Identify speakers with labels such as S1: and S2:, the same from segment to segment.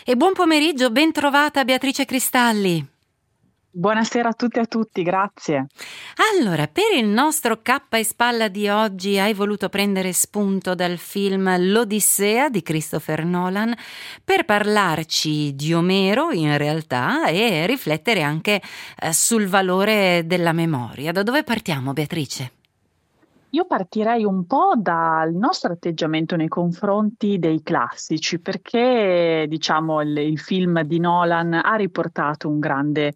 S1: E buon pomeriggio, ben trovata Beatrice Cristalli.
S2: Buonasera a tutte e a tutti, grazie.
S1: Allora, per il nostro cappa e spalla di oggi hai voluto prendere spunto dal film L'Odissea di Christopher Nolan per parlarci di Omero in realtà e riflettere anche sul valore della memoria. Da dove partiamo, Beatrice?
S2: Io partirei un po' dal nostro atteggiamento nei confronti dei classici, perché diciamo il film di Nolan ha riportato un grande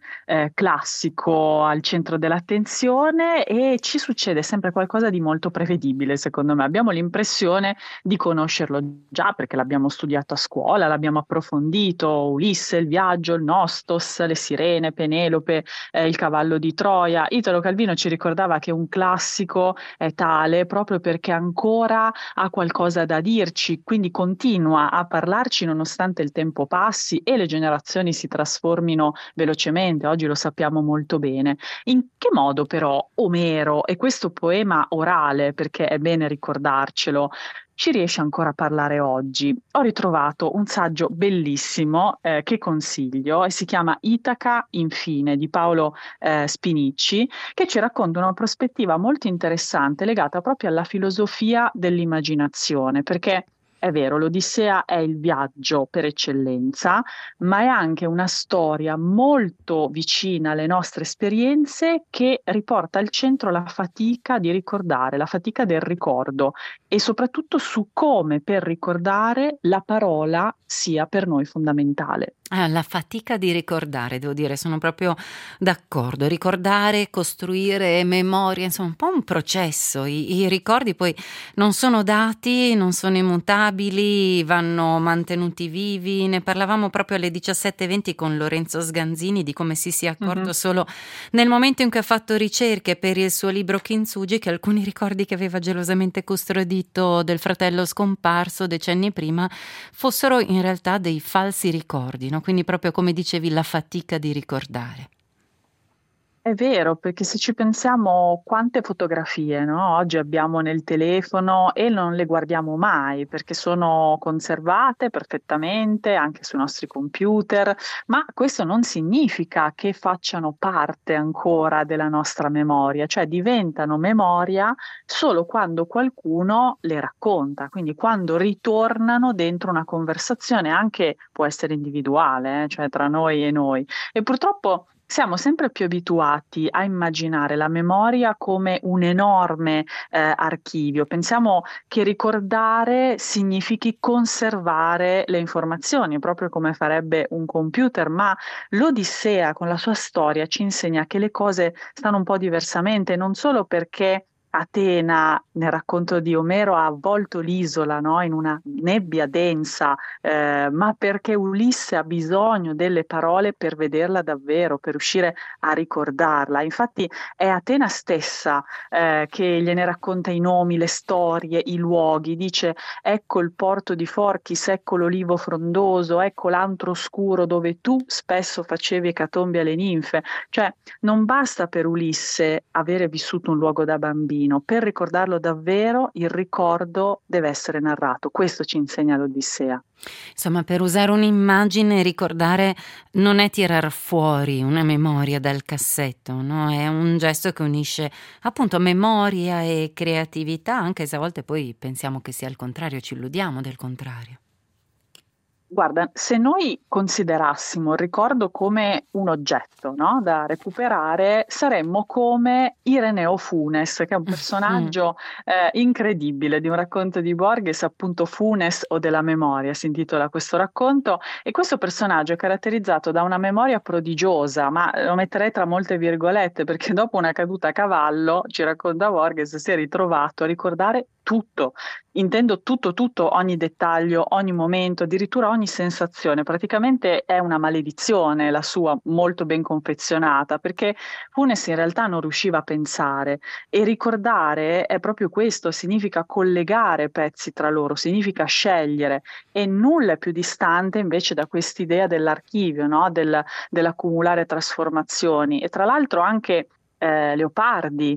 S2: classico al centro dell'attenzione e ci succede sempre qualcosa di molto prevedibile, secondo me. Abbiamo l'impressione di conoscerlo già perché l'abbiamo studiato a scuola, l'abbiamo approfondito, Ulisse, il viaggio, il Nostos, le sirene, Penelope, il cavallo di Troia. Italo Calvino ci ricordava che un classico è tale proprio perché ancora ha qualcosa da dirci, quindi continua a parlarci nonostante il tempo passi e le generazioni si trasformino velocemente, oggi lo sappiamo molto bene. In che modo però Omero e questo poema orale, perché è bene ricordarcelo, ci riesce ancora a parlare oggi? Ho ritrovato un saggio bellissimo che consiglio e si chiama Itaca infine di Paolo Spinicci, che ci racconta una prospettiva molto interessante legata proprio alla filosofia dell'immaginazione, perché è vero, l'Odissea è il viaggio per eccellenza, ma è anche una storia molto vicina alle nostre esperienze che riporta al centro la fatica di ricordare, la fatica del ricordo e soprattutto su come per ricordare la parola sia per noi fondamentale.
S1: La fatica di ricordare, devo dire, sono proprio d'accordo. Ricordare, costruire memoria, insomma, un po' un processo. I ricordi poi non sono dati, non sono immutabili, vanno mantenuti vivi. Ne parlavamo proprio alle 17:20 con Lorenzo Sganzini di come si sia accorto
S2: Mhm.
S1: solo nel momento in cui ha fatto ricerche per il suo libro Kintsugi che alcuni ricordi che aveva gelosamente custodito del fratello scomparso decenni prima fossero in realtà dei falsi ricordi, no? Quindi proprio come dicevi, la fatica di ricordare.
S2: È vero, perché se ci pensiamo quante fotografie, no? Oggi abbiamo nel telefono e non le guardiamo mai perché sono conservate perfettamente anche sui nostri computer, ma questo non significa che facciano parte ancora della nostra memoria, cioè diventano memoria solo quando qualcuno le racconta, quindi quando ritornano dentro una conversazione, anche può essere individuale, cioè tra noi e noi. E purtroppo siamo sempre più abituati a immaginare la memoria come un enorme archivio. Pensiamo che ricordare significhi conservare le informazioni, proprio come farebbe un computer, ma l'Odissea con la sua storia ci insegna che le cose stanno un po' diversamente, non solo perché Atena, nel racconto di Omero, ha avvolto l'isola, no, in una nebbia densa, ma perché Ulisse ha bisogno delle parole per vederla davvero, per riuscire a ricordarla. Infatti è Atena stessa che gliene racconta i nomi, le storie, i luoghi, dice ecco il porto di Forchis, ecco l'olivo frondoso, ecco l'antro oscuro dove tu spesso facevi ecatombi alle ninfe. Cioè non basta per Ulisse avere vissuto un luogo da bambino, per ricordarlo davvero il ricordo deve essere narrato. Questo ci insegna l'Odissea.
S1: Insomma, per usare un'immagine, ricordare non è tirar fuori una memoria dal cassetto, no? È un gesto che unisce appunto memoria e creatività, anche se a volte poi pensiamo che sia il contrario, ci illudiamo del contrario.
S2: Guarda, se noi considerassimo il ricordo come un oggetto, no, da recuperare, saremmo come Ireneo Funes, che è un
S1: Mm.
S2: personaggio incredibile di un racconto di Borges, appunto Funes o della memoria, si intitola questo racconto, e questo personaggio è caratterizzato da una memoria prodigiosa, ma lo metterei tra molte virgolette, perché dopo una caduta a cavallo, ci racconta Borges, si è ritrovato a ricordare tutto. Intendo tutto, tutto, ogni dettaglio, ogni momento, addirittura ogni sensazione. Praticamente è una maledizione la sua, molto ben confezionata, perché Funes in realtà non riusciva a pensare e ricordare è proprio questo, significa collegare pezzi tra loro, significa scegliere e nulla è più distante invece da quest'idea dell'archivio, no? Dell'accumulare trasformazioni e tra l'altro anche Leopardi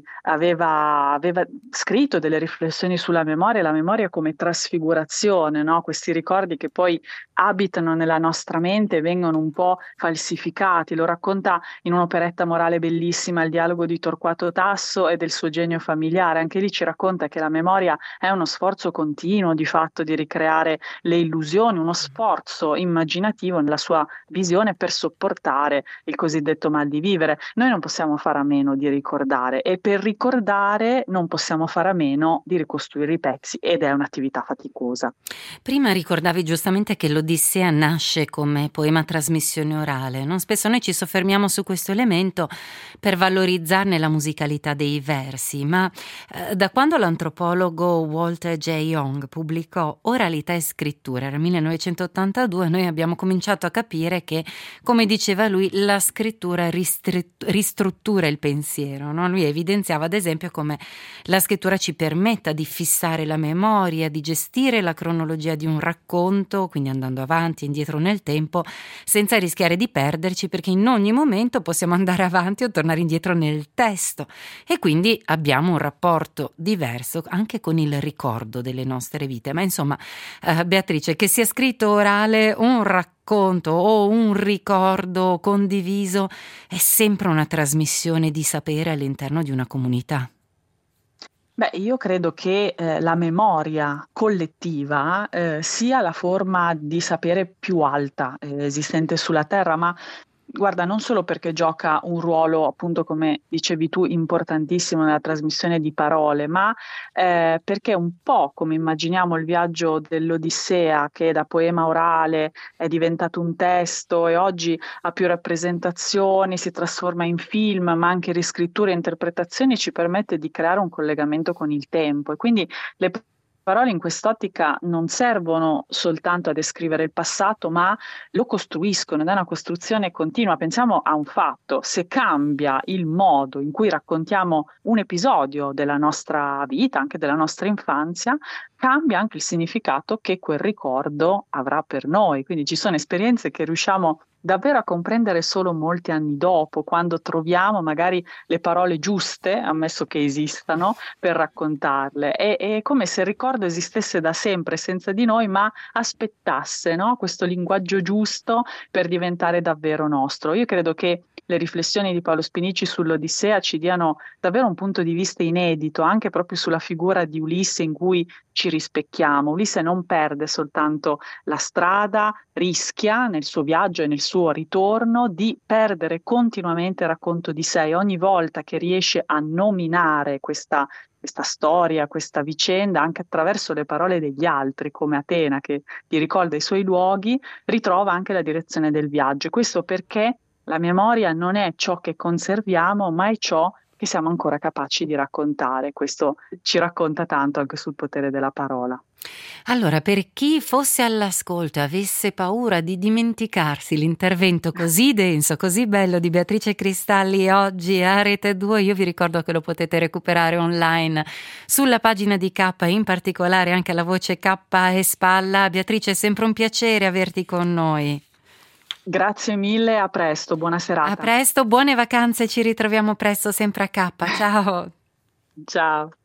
S2: aveva scritto delle riflessioni sulla memoria, la memoria come trasfigurazione, no? Questi ricordi che poi abitano nella nostra mente e vengono un po' falsificati. Lo racconta in un'operetta morale bellissima, Il dialogo di Torquato Tasso e del suo genio familiare. Anche lì ci racconta che la memoria è uno sforzo continuo di fatto di ricreare le illusioni, uno sforzo immaginativo nella sua visione per sopportare il cosiddetto mal di vivere. Noi non possiamo fare a meno di ricordare e per ricordare non possiamo fare a meno di ricostruire i pezzi ed è un'attività faticosa.
S1: Prima ricordavi giustamente che l'Odissea nasce come poema a trasmissione orale, no? Spesso noi ci soffermiamo su questo elemento per valorizzarne la musicalità dei versi, ma da quando l'antropologo Walter J. Young pubblicò Oralità e scrittura, era 1982, noi abbiamo cominciato a capire che, come diceva lui, la scrittura ristruttura il pensiero, no? Lui evidenziava ad esempio come la scrittura ci permetta di fissare la memoria, di gestire la cronologia di un racconto, quindi andando avanti e indietro nel tempo, senza rischiare di perderci, perché in ogni momento possiamo andare avanti o tornare indietro nel testo e quindi abbiamo un rapporto diverso anche con il ricordo delle nostre vite. Ma insomma, Beatrice, che sia scritto orale, un racconto o un ricordo condiviso, è sempre una trasmissione di sapere all'interno di una comunità.
S2: Beh, io credo che la memoria collettiva sia la forma di sapere più alta esistente sulla Terra, ma guarda, non solo perché gioca un ruolo, appunto, come dicevi tu, importantissimo nella trasmissione di parole, ma perché un po' come immaginiamo il viaggio dell'Odissea, che da poema orale è diventato un testo e oggi ha più rappresentazioni, si trasforma in film, ma anche riscritture e interpretazioni, ci permette di creare un collegamento con il tempo. E quindi le parole in quest'ottica non servono soltanto a descrivere il passato, ma lo costruiscono ed è una costruzione continua. Pensiamo a un fatto: se cambia il modo in cui raccontiamo un episodio della nostra vita, anche della nostra infanzia, cambia anche il significato che quel ricordo avrà per noi. Quindi ci sono esperienze che riusciamo davvero a comprendere solo molti anni dopo, quando troviamo magari le parole giuste, ammesso che esistano, per raccontarle. È come se il ricordo esistesse da sempre senza di noi, ma aspettasse, no? Questo linguaggio giusto per diventare davvero nostro. Io credo che le riflessioni di Paolo Spinici sull'Odissea ci diano davvero un punto di vista inedito, anche proprio sulla figura di Ulisse in cui ci rispecchiamo. Ulisse non perde soltanto la strada, rischia nel suo viaggio e nel suo ritorno di perdere continuamente il racconto di sé. Ogni volta che riesce a nominare questa storia, questa vicenda, anche attraverso le parole degli altri, come Atena che gli ricorda i suoi luoghi, ritrova anche la direzione del viaggio. Questo perché la memoria non è ciò che conserviamo, ma è ciò che siamo ancora capaci di raccontare. Questo ci racconta tanto anche sul potere della parola.
S1: Allora, per chi fosse all'ascolto e avesse paura di dimenticarsi l'intervento così denso, così bello di Beatrice Cristalli oggi a Rete 2, io vi ricordo che lo potete recuperare online sulla pagina di K, in particolare anche la voce K e Spalla. Beatrice, è sempre un piacere averti con noi.
S2: Grazie mille, a presto, buona serata.
S1: A presto, buone vacanze, ci ritroviamo presto sempre a K. Ciao.
S2: Ciao.